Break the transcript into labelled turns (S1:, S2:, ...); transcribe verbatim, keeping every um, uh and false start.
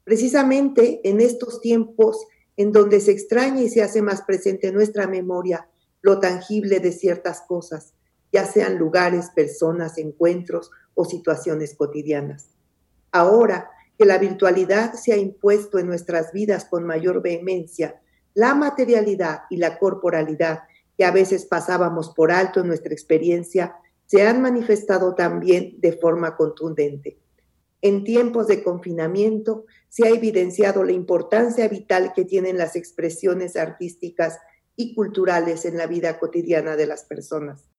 S1: Precisamente en estos tiempos en donde se extraña y se hace más presente en nuestra memoria lo tangible de ciertas cosas, ya sean lugares, personas, encuentros o situaciones cotidianas. Ahora que la virtualidad se ha impuesto en nuestras vidas con mayor vehemencia, la materialidad y la corporalidad que a veces pasábamos por alto en nuestra experiencia se han manifestado también de forma contundente. En tiempos de confinamiento se ha evidenciado la importancia vital que tienen las expresiones artísticas y culturales en la vida cotidiana de las personas.